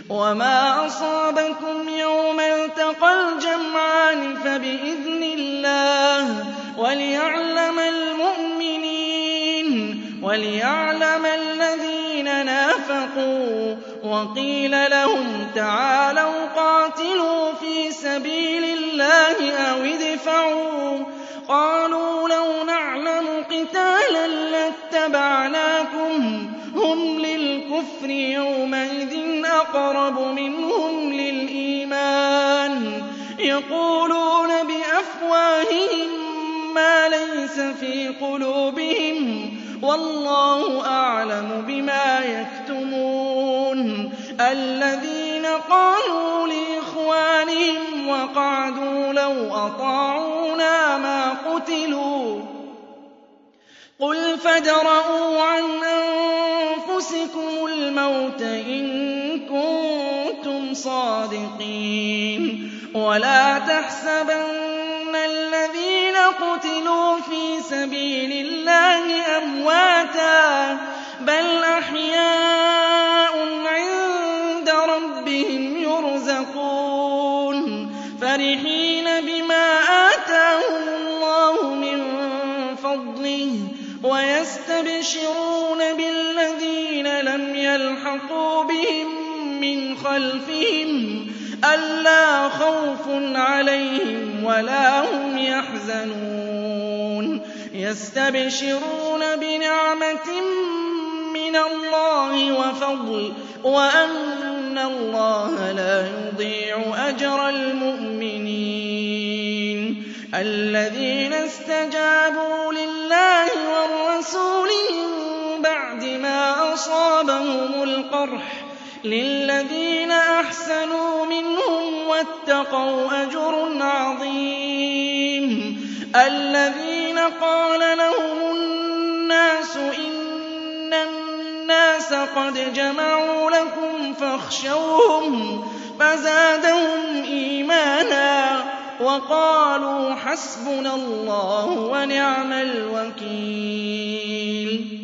وما أصابكم يوم التقى الجمعان فبإذن الله وليعلم المؤمنين وليعلم الذين نافقوا. وقيل لهم تعالوا قاتلوا في سبيل الله أو ادفعوا. قالوا لو نعلم قتالا لاتبعناكم هم للكفر يومئذ أقرب منهم للإيمان يقولون بأفواههم ما ليس في قلوبهم والله أعلم بما يكتمون. الذين قالوا لإخوانهم وقعدوا لو أطاعونا ما قتلوا قل فادرءوا عن أنفسكم الموت إن كنتم صادقين. ولا تحسبن الذين قتلوا في سبيل الله أمواتا بل أحياء عند ربهم يرزقون فرحين بما آتاهم الله من فضله ويستبشرون بالذين لم يلحقوا بهم من خلفهم ألا خوف عليهم ولا هم يحزنون يستبشرون بنعمة من الله وفضل وأن الله لا يضيع أجر المؤمنين. الذين استجابوا لله والرسول من بعد ما أصابهم القرح للذين أحسنوا منهم واتقوا أجر عظيم. الذين قال لهم الناس إن الناس قد جمعوا لكم فاخشوهم فزادهم إيمانا وقالوا حسبنا الله ونعم الوكيل.